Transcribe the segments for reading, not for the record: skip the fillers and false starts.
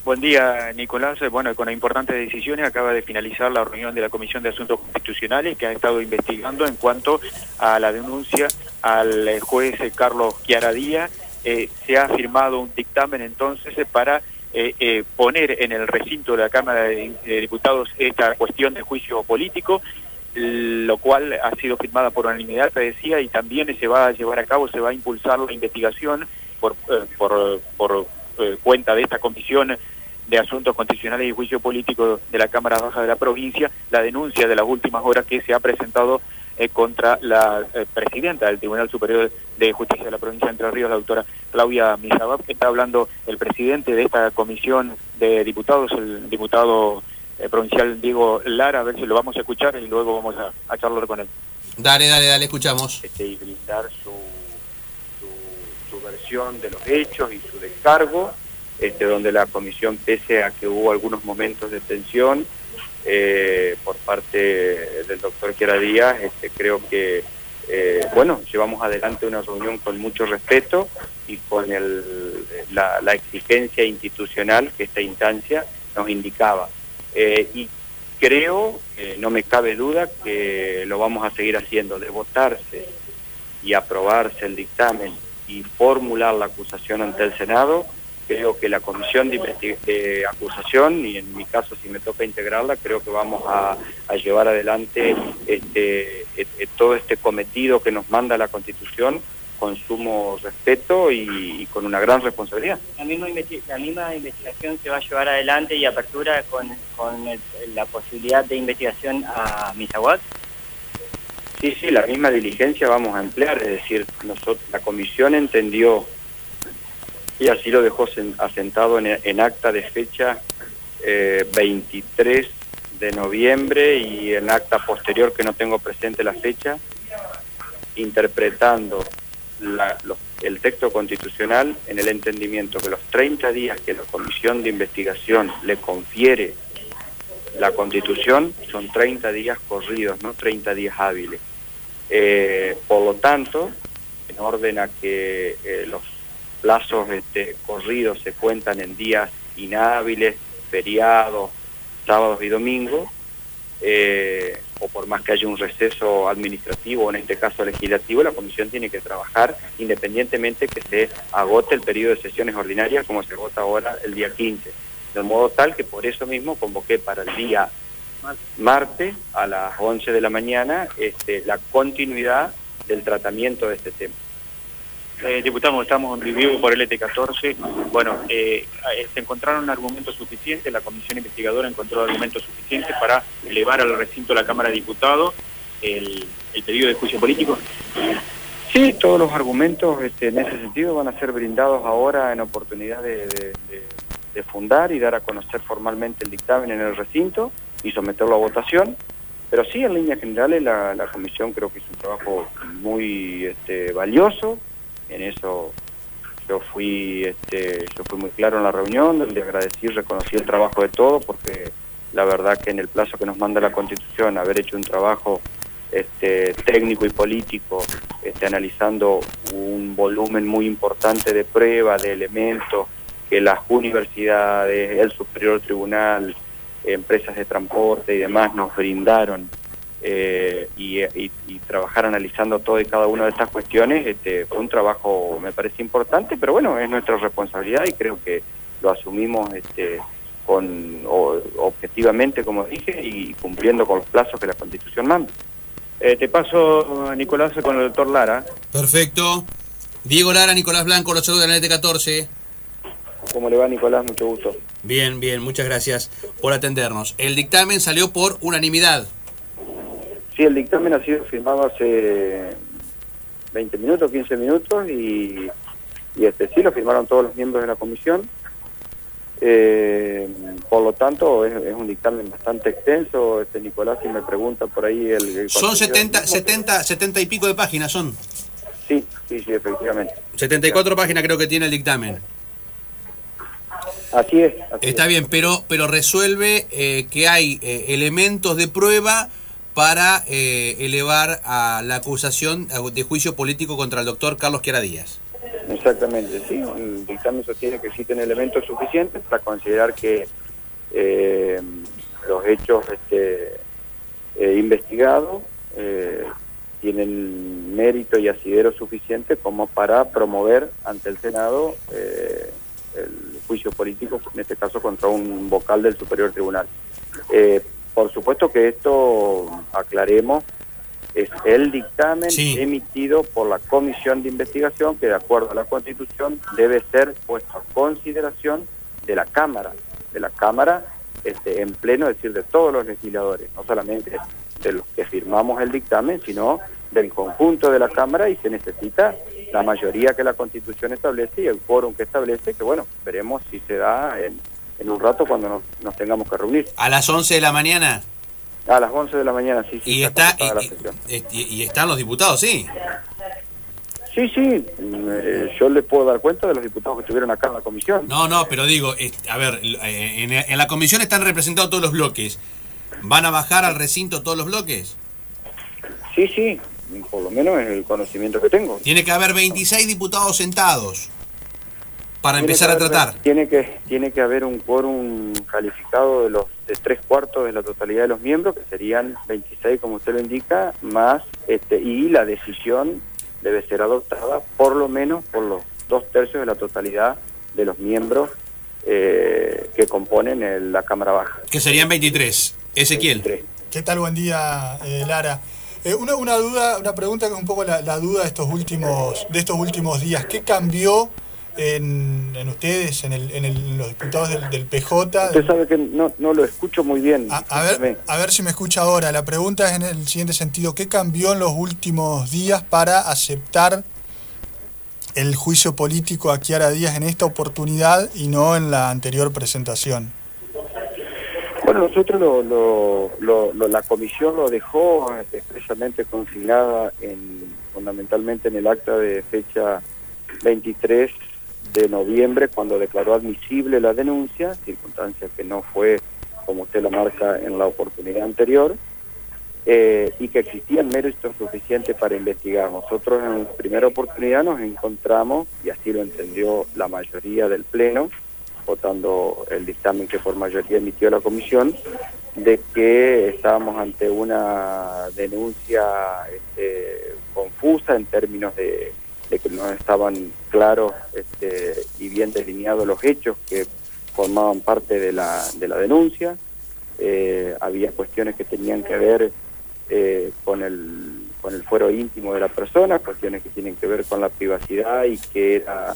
Buen día, Nicolás. Bueno, con importantes decisiones acaba de finalizar la reunión de la Comisión de Asuntos Constitucionales que ha estado investigando en cuanto a la denuncia al juez Carlos Chiara Díaz. Se ha firmado un dictamen entonces para poner en el recinto de la Cámara de Diputados esta cuestión de juicio político, lo cual ha sido firmada por unanimidad, te decía, y también se va a llevar a cabo, se va a impulsar la investigación por cuenta de esta Comisión de Asuntos Constitucionales y Juicio Político de la Cámara Baja de la provincia, la denuncia de las últimas horas que se ha presentado contra la presidenta del Tribunal Superior de Justicia de la provincia de Entre Ríos, la doctora Claudia Misabat. Está hablando el presidente de esta comisión de diputados, el diputado provincial Diego Lara, a ver si lo vamos a escuchar y luego vamos a charlar con él. Dale, escuchamos. Y brindar su versión de los hechos y su descargo, donde la comisión, pese a que hubo algunos momentos de tensión por parte del doctor Chiara Díaz, creo que llevamos adelante una reunión con mucho respeto y con la exigencia institucional que esta instancia nos indicaba. Y creo, no me cabe duda, que lo vamos a seguir haciendo. De votarse y aprobarse el dictamen y formular la acusación ante el Senado, creo que la comisión de acusación, y en mi caso si me toca integrarla, creo que vamos a llevar adelante todo este cometido que nos manda la Constitución con sumo respeto y con una gran responsabilidad. La misma investigación se va a llevar adelante y apertura con la posibilidad de investigación a Misabat. Sí, la misma diligencia vamos a emplear, es decir, la comisión entendió, y así lo dejó asentado en acta de fecha 23 de noviembre y en acta posterior que no tengo presente la fecha, interpretando el texto constitucional en el entendimiento que los 30 días que la comisión de investigación le confiere la Constitución son 30 días corridos, no 30 días hábiles. Por lo tanto, en orden a que los plazos corridos se cuentan en días inhábiles, feriados, sábados y domingos, o por más que haya un receso administrativo, o en este caso legislativo, la comisión tiene que trabajar independientemente que se agote el periodo de sesiones ordinarias como se agota ahora el día 15. De modo tal que por eso mismo convoqué para el día martes a las 11 de la mañana la continuidad del tratamiento de este tema. Diputado, estamos en review por el ET14. Bueno, se encontraron argumentos suficientes, la comisión investigadora encontró argumentos suficientes para elevar al recinto de la Cámara de Diputados el pedido de juicio político. Sí, todos los argumentos en ese sentido van a ser brindados ahora en oportunidad de fundar y dar a conocer formalmente el dictamen en el recinto y someterlo a votación. Pero sí, en líneas generales, la comisión creo que hizo un trabajo muy valioso. En eso yo fui muy claro en la reunión, donde agradecí y reconocí el trabajo de todos, porque la verdad que en el plazo que nos manda la Constitución, haber hecho un trabajo técnico y político, analizando un volumen muy importante de pruebas, de elementos que las universidades, el Superior Tribunal, empresas de transporte y demás nos brindaron, y trabajar analizando todo y cada una de estas cuestiones, fue un trabajo, me parece importante, pero bueno, es nuestra responsabilidad y creo que lo asumimos objetivamente, como dije, y cumpliendo con los plazos que la Constitución manda. Te paso, Nicolás, con el doctor Lara. Perfecto. Diego Lara, Nicolás Blanco, los saludos de la NT14. ¿Cómo le va, Nicolás? Mucho gusto. Bien, muchas gracias por atendernos. El dictamen salió por unanimidad. Sí, el dictamen ha sido firmado hace 20 minutos, 15 minutos, y sí, lo firmaron todos los miembros de la comisión. Por lo tanto, es un dictamen bastante extenso. Nicolás, si me pregunta por ahí... Son 70 y pico de páginas, son. Sí, efectivamente. 74 páginas creo que tiene el dictamen. Así es. Está bien, pero resuelve que hay elementos de prueba para elevar a la acusación de juicio político contra el doctor Carlos Chiara Díaz. Exactamente, sí. El dictamen sostiene que existen elementos suficientes para considerar que los hechos investigados tienen mérito y asidero suficiente como para promover ante el Senado el juicio político, en este caso contra un vocal del Superior Tribunal. Por supuesto que esto, aclaremos, es el dictamen emitido por la Comisión de Investigación que, de acuerdo a la Constitución, debe ser puesto a consideración de la Cámara, en pleno, es decir, de todos los legisladores, no solamente de los que firmamos el dictamen, sino del conjunto de la Cámara, y se necesita la mayoría que la Constitución establece y el quórum que establece, que bueno, veremos si se da en un rato cuando nos tengamos que reunir. ¿A las 11 de la mañana? A las 11 de la mañana, sí. Y están los diputados, sí. Sí, yo les puedo dar cuenta de los diputados que estuvieron acá en la comisión. No, pero digo, a ver, en la comisión están representados todos los bloques. ¿Van a bajar al recinto todos los bloques? Sí, por lo menos es el conocimiento que tengo. Tiene que haber 26 diputados sentados para empezar a tratar. Tiene que haber un quórum calificado de 3/4 de la totalidad de los miembros, que serían 26, como usted lo indica, más y la decisión debe ser adoptada por lo menos por los 2/3 de la totalidad de los miembros que componen la Cámara Baja. Que serían 23. Ezequiel. 23. ¿Qué tal? Buen día, Lara. Una duda, una pregunta que es un poco la duda de estos últimos días. ¿Qué cambió en ustedes, en los diputados del PJ? Usted sabe que no lo escucho muy bien. A ver si me escucha ahora. La pregunta es en el siguiente sentido. ¿Qué cambió en los últimos días para aceptar el juicio político a Chiara Díaz en esta oportunidad y no en la anterior presentación? Bueno, nosotros la comisión lo dejó expresamente consignada fundamentalmente en el acta de fecha 23 de noviembre, cuando declaró admisible la denuncia, circunstancia que no fue, como usted la marca, en la oportunidad anterior, y que existían méritos suficientes para investigar. Nosotros en la primera oportunidad nos encontramos, y así lo entendió la mayoría del Pleno, votando el dictamen que por mayoría emitió la comisión, de que estábamos ante una denuncia confusa en términos de que no estaban claros y bien delineados los hechos que formaban parte de la denuncia. Había cuestiones que tenían que ver con el fuero íntimo de la persona, cuestiones que tienen que ver con la privacidad y que era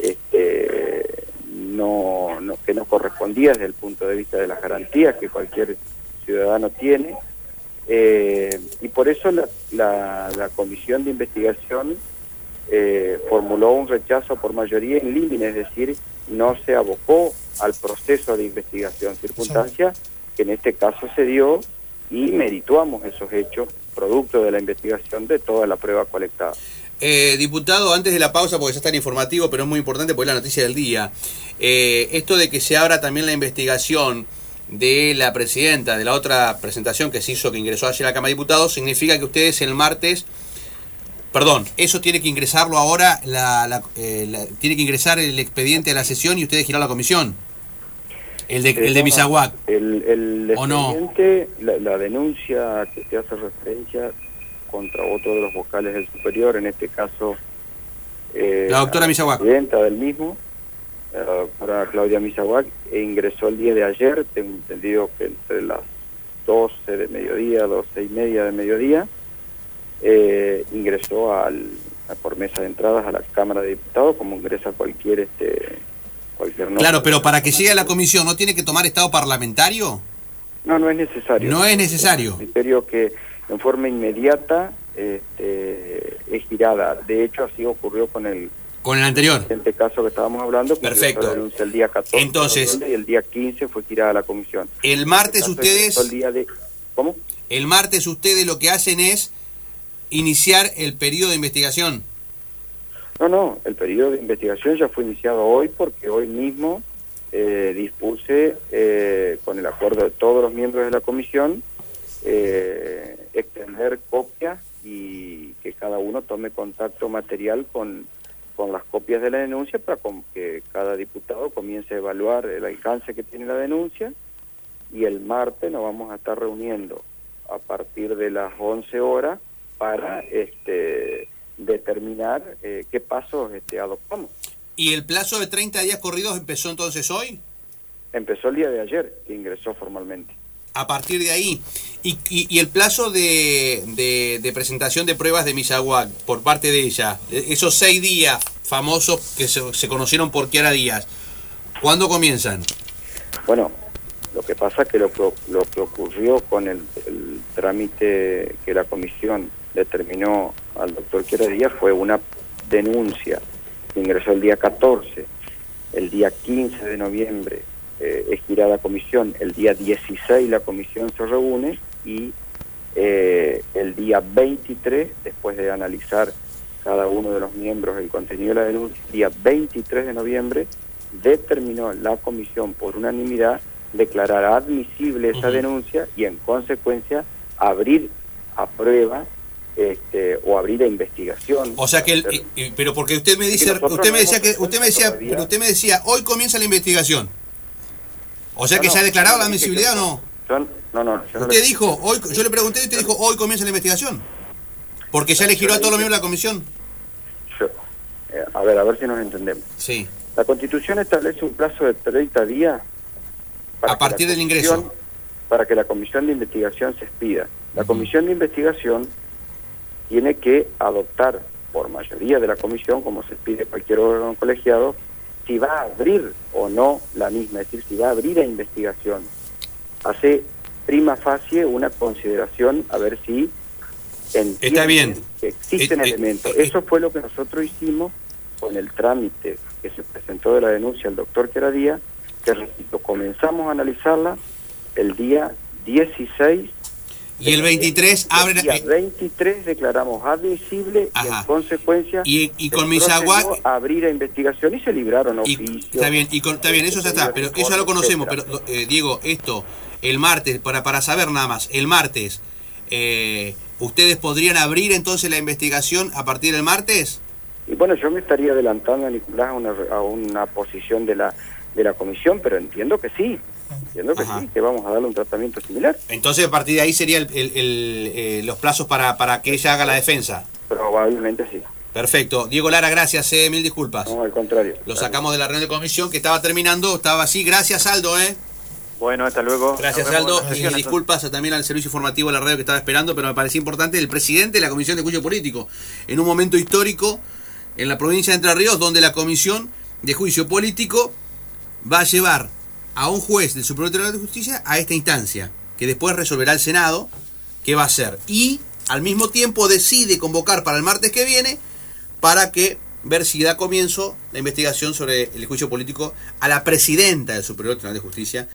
que no correspondía desde el punto de vista de las garantías que cualquier ciudadano tiene, y por eso la comisión de investigación formuló un rechazo por mayoría in limine, es decir, no se abocó al proceso de investigación, circunstancia que en este caso se dio, y merituamos esos hechos producto de la investigación de toda la prueba colectada. Diputado, antes de la pausa, porque ya está en informativo, pero es muy importante porque es la noticia del día, esto de que se abra también la investigación de la presidenta de la otra presentación que se hizo, que ingresó ayer a la Cámara de Diputados, significa que ustedes el martes, eso tiene que ingresarlo ahora, tiene que ingresar el expediente a la sesión y ustedes girar la comisión, el de Misahuac, el ¿o no? expediente, la denuncia que se hace referencia contra otro de los vocales del superior, en este caso la doctora Misahuac, la presidenta del mismo, la doctora Claudia Misahuac, ingresó el día de ayer, tengo entendido que entre las 12 de mediodía, 12:30 de mediodía, ingresó por mesa de entradas a la Cámara de Diputados, como ingresa cualquier nota. Claro, pero para que llegue a la comisión, ¿no tiene que tomar estado parlamentario? No es necesario. No es necesario. Criterio que en forma inmediata es girada. De hecho, así ocurrió con el anterior. En este caso que estábamos hablando, perfecto. La denuncia el día 14. Entonces, y el día 15 fue girada a la comisión. El martes ustedes... ¿Cómo? El martes ustedes lo que hacen es iniciar el periodo de investigación. No, el periodo de investigación ya fue iniciado hoy, porque hoy mismo dispuse, con el acuerdo de todos los miembros de la comisión, extender copias y que cada uno tome contacto material con con las copias de la denuncia para que cada diputado comience a evaluar el alcance que tiene la denuncia, y el martes nos vamos a estar reuniendo a partir de las 11 horas para determinar qué pasos adoptamos. ¿Y el plazo de 30 días corridos empezó entonces hoy? Empezó el día de ayer, que ingresó formalmente. A partir de ahí. ¿Y el plazo de presentación de pruebas de Misaguac por parte de ella, esos 6 días famosos que se conocieron por Kiara Díaz, ¿cuándo comienzan? Bueno, lo que pasa es que lo que ocurrió con el trámite que la comisión determinó al doctor Kiara Díaz fue una denuncia que ingresó el día 14, el día 15 de noviembre es girada a comisión, el día 16 la comisión se reúne y el día 23, después de analizar cada uno de los miembros el contenido de la denuncia, el día 23 de noviembre determinó la comisión por unanimidad declarar admisible esa denuncia y en consecuencia abrir a prueba o abrir a investigación. O sea que pero porque usted me dice, usted me decía hoy comienza la investigación. O sea que se ha declarado la admisibilidad o no. No. Usted dijo hoy, yo le pregunté y usted dijo hoy comienza la investigación. Porque ya le giró a todos los miembros de la comisión. A ver si nos entendemos. Sí. La Constitución establece un plazo de 30 días a partir del ingreso, para que la comisión de investigación se expida. La comisión de investigación tiene que adoptar por mayoría de la comisión, como se pide cualquier órgano colegiado, si va a abrir o no la misma, es decir, si va a abrir a investigación. Hace prima facie una consideración a ver si está bien, que existen elementos. Eso fue lo que nosotros hicimos con el trámite que se presentó de la denuncia al doctor Kiara Díaz, que repito, comenzamos a analizarla el día 16 y el 23 abre. El día 23 declaramos admisible. Ajá. Y en consecuencia y con Misaguac abrir a investigación y se libraron oficios. Está bien, está bien, eso ya está, pero eso ya lo conocemos, pero Diego, esto el martes para saber nada más, el martes ustedes podrían abrir entonces la investigación a partir del martes. Y bueno, yo me estaría adelantando, Nicolás, a una posición de la comisión, pero entiendo que sí. Entiendo que sí, que vamos a darle un tratamiento similar. Entonces, a partir de ahí serían los plazos para que ella haga la defensa. Probablemente sí. Perfecto. Diego Lara, gracias, mil disculpas. No, al contrario. Lo sacamos de la reunión de comisión que estaba terminando, estaba así. Gracias, Aldo, Bueno, hasta luego. Gracias, Aldo. Y disculpas también al servicio informativo de la radio que estaba esperando, pero me parecía importante el presidente de la Comisión de Juicio Político, en un momento histórico en la provincia de Entre Ríos, donde la Comisión de Juicio Político va a llevar a un juez del Supremo Tribunal de Justicia a esta instancia, que después resolverá el Senado qué va a hacer. Y al mismo tiempo decide convocar para el martes que viene para que ver si da comienzo la investigación sobre el juicio político a la presidenta del Superior Tribunal de Justicia.